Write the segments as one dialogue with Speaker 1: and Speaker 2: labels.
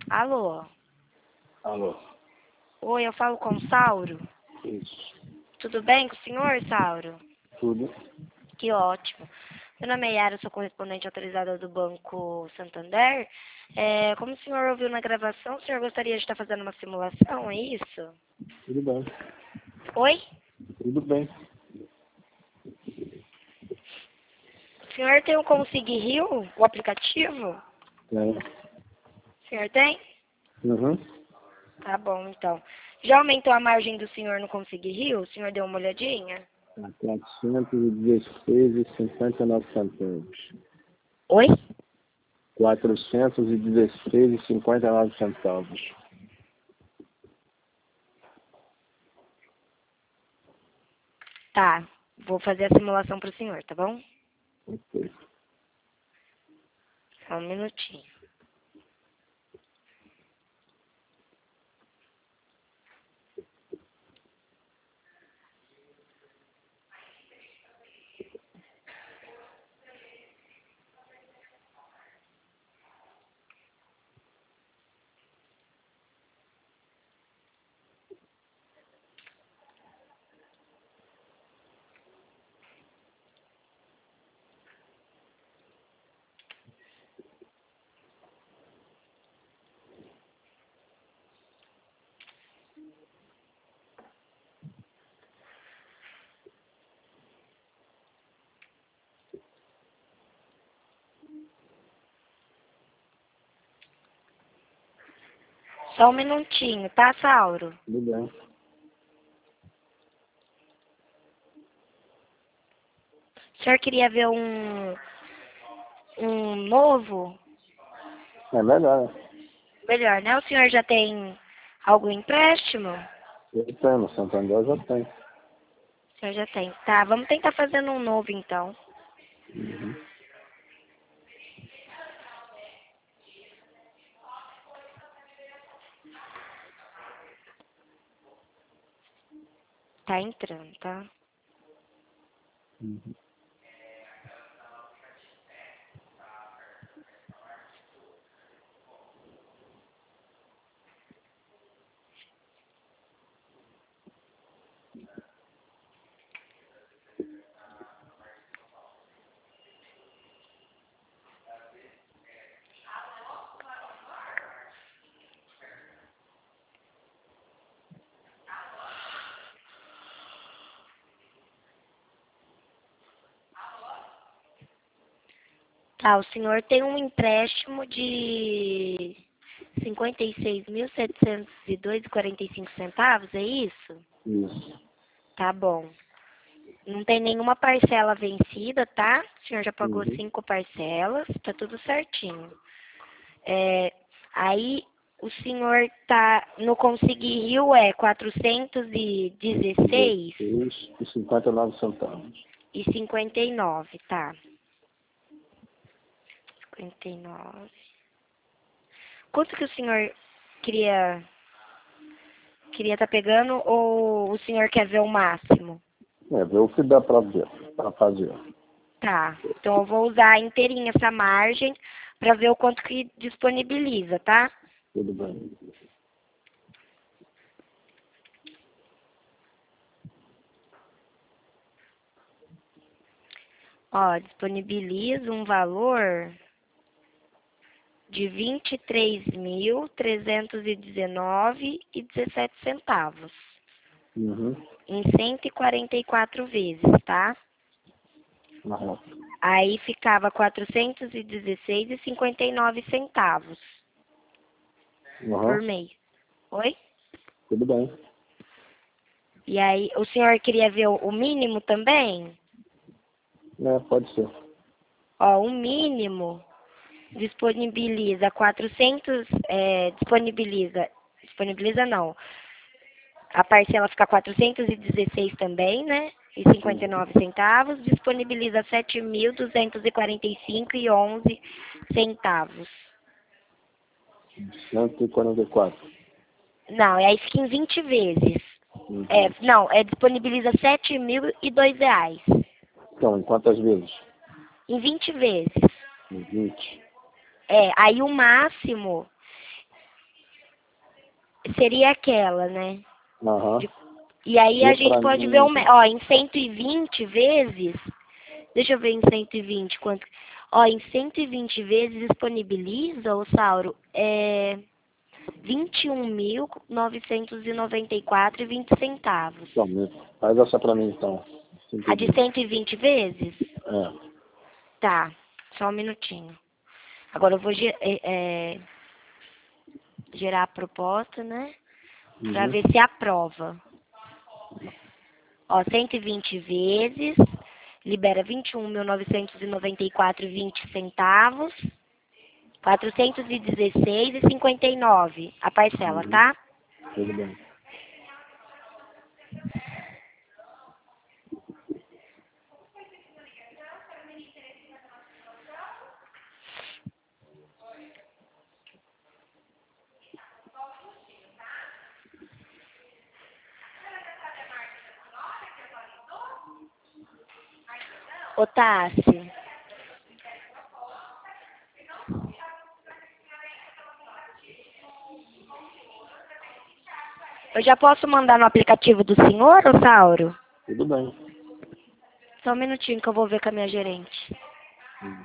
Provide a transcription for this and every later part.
Speaker 1: Alô?
Speaker 2: Alô?
Speaker 1: Oi, eu falo com o Sauro?
Speaker 2: Isso.
Speaker 1: Tudo bem com o senhor, Sauro?
Speaker 2: Tudo?
Speaker 1: Que ótimo. Meu nome é Yara, sou correspondente autorizada do Banco Santander. Como o senhor ouviu na gravação, o senhor gostaria de estar fazendo uma simulação, é isso?
Speaker 2: Tudo bem.
Speaker 1: Oi?
Speaker 2: Tudo bem.
Speaker 1: O senhor tem o Consig Rio, o aplicativo?
Speaker 2: É.
Speaker 1: O senhor tem?
Speaker 2: Uhum.
Speaker 1: Tá bom, então. Já aumentou a margem do senhor no Consig Rio? O senhor deu uma olhadinha?
Speaker 2: Tá 416,59 centavos.
Speaker 1: Oi?
Speaker 2: 416,59 centavos.
Speaker 1: Tá. Vou fazer a simulação pro senhor, tá bom?
Speaker 2: Ok.
Speaker 1: Só um minutinho. Só um minutinho, tá, Sauro?
Speaker 2: Tudo bem.
Speaker 1: O senhor queria ver um novo?
Speaker 2: É melhor, né?
Speaker 1: Melhor, né? O senhor já tem algum empréstimo?
Speaker 2: Eu tenho, no Santander já tem.
Speaker 1: O senhor já tem. Tá, vamos tentar fazendo um novo, então.
Speaker 2: Uhum.
Speaker 1: Tá entrando, tá?
Speaker 2: Uhum.
Speaker 1: Tá, o senhor tem um empréstimo de 56.702,45 centavos, é isso?
Speaker 2: Isso.
Speaker 1: Tá bom. Não tem nenhuma parcela vencida, tá? O senhor já pagou
Speaker 2: Uhum.
Speaker 1: 5 parcelas, tá tudo certinho. Aí o senhor tá no Consig Rio
Speaker 2: 16,59 centavos.
Speaker 1: 416,59, tá? 59. Quanto que o senhor queria tá pegando ou o senhor quer ver o máximo?
Speaker 2: É, ver o que dá pra ver, pra fazer.
Speaker 1: Tá. Então eu vou usar inteirinha essa margem para ver o quanto que disponibiliza, tá?
Speaker 2: Tudo bem.
Speaker 1: Ó, disponibiliza um valor de 23.319,17 centavos
Speaker 2: Uhum.
Speaker 1: em 144 vezes, tá?
Speaker 2: Aham.
Speaker 1: Aí ficava 416,59 centavos por
Speaker 2: Aham.
Speaker 1: mês. Oi?
Speaker 2: Tudo bem.
Speaker 1: E aí, o senhor queria ver o mínimo também?
Speaker 2: É, pode ser.
Speaker 1: Ó, o mínimo disponibiliza 400, disponibiliza não. A parcela fica 416 também, né? E
Speaker 2: Uhum.
Speaker 1: 59 centavos, disponibiliza 7.245,11 centavos.
Speaker 2: 144.
Speaker 1: Não, aí fica em 20 vezes.
Speaker 2: Uhum.
Speaker 1: Não, disponibiliza 7.002 reais.
Speaker 2: Então, em quantas vezes?
Speaker 1: Em 20 vezes.
Speaker 2: Em 20.
Speaker 1: Aí o máximo seria aquela, né?
Speaker 2: Aham.
Speaker 1: E aí a
Speaker 2: E
Speaker 1: gente
Speaker 2: pra
Speaker 1: pode
Speaker 2: mim,
Speaker 1: ver, ó, em 120 vezes, deixa eu ver em 120 quanto, ó, em 120 vezes disponibiliza, ô Sauro, 21.994,20 centavos.
Speaker 2: Então, faz essa pra mim, então.
Speaker 1: A de 120 vezes?
Speaker 2: É.
Speaker 1: Tá, só um minutinho. Agora eu vou gerar a proposta, né? Pra
Speaker 2: Uhum.
Speaker 1: ver se aprova. Ó, 120 vezes, libera 21.994,20 centavos, 416,59 a parcela,
Speaker 2: Uhum.
Speaker 1: tá?
Speaker 2: Tudo bem.
Speaker 1: Ô, Tassi, eu já posso mandar no aplicativo do senhor, ô Sauro?
Speaker 2: Tudo bem.
Speaker 1: Só um minutinho que eu vou ver com a minha gerente.
Speaker 2: Uhum.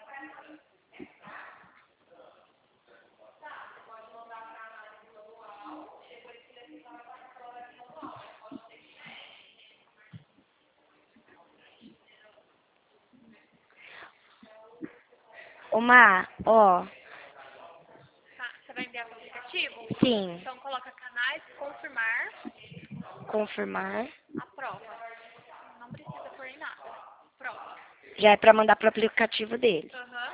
Speaker 1: Ô, Má, ó,
Speaker 3: Tá, você vai enviar para o aplicativo?
Speaker 1: sim,
Speaker 3: Então coloca canais, confirmar,
Speaker 1: confirmar.
Speaker 3: aprova. Não precisa pôr em nada. Prova.
Speaker 1: Já é pra mandar pro aplicativo dele.
Speaker 3: Aham.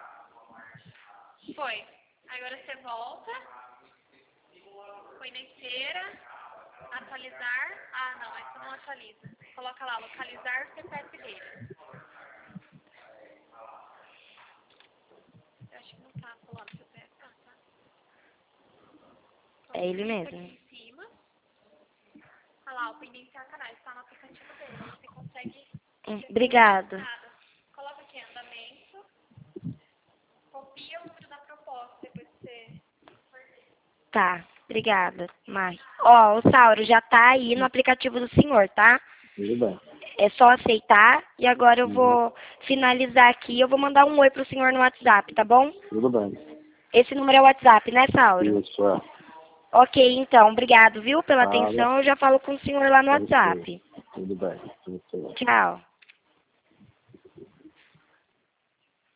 Speaker 3: Foi. Agora você volta, põe na esteira, atualizar. Ah, não, essa não atualiza. Coloca lá, localizar o CPF dele. Eu acho que não tá falando CPF. Ah, tá. Então,
Speaker 1: É ele
Speaker 3: clica
Speaker 1: mesmo.
Speaker 3: aqui em cima. Olha lá, o iniciar canais, tá no aplicativo dele. Você consegue.
Speaker 1: Obrigada.
Speaker 3: Nada. Coloca aqui andamento, copia o número da proposta, depois você.
Speaker 1: Tá, obrigada, Mai. Ó, o Sauro já tá aí no aplicativo do senhor, tá?
Speaker 2: Tudo bem.
Speaker 1: É só aceitar e agora eu
Speaker 2: Uhum.
Speaker 1: vou finalizar aqui. Eu vou mandar um oi pro senhor no WhatsApp, tá bom?
Speaker 2: Tudo bem.
Speaker 1: Esse número é o WhatsApp, né, Sauro?
Speaker 2: Isso, é.
Speaker 1: Ok, então, obrigado, viu, pela
Speaker 2: Nada.
Speaker 1: atenção. Eu já falo com o senhor lá no
Speaker 2: Pode ser.
Speaker 1: WhatsApp.
Speaker 2: Tudo bem. Tudo bem.
Speaker 1: Tchau.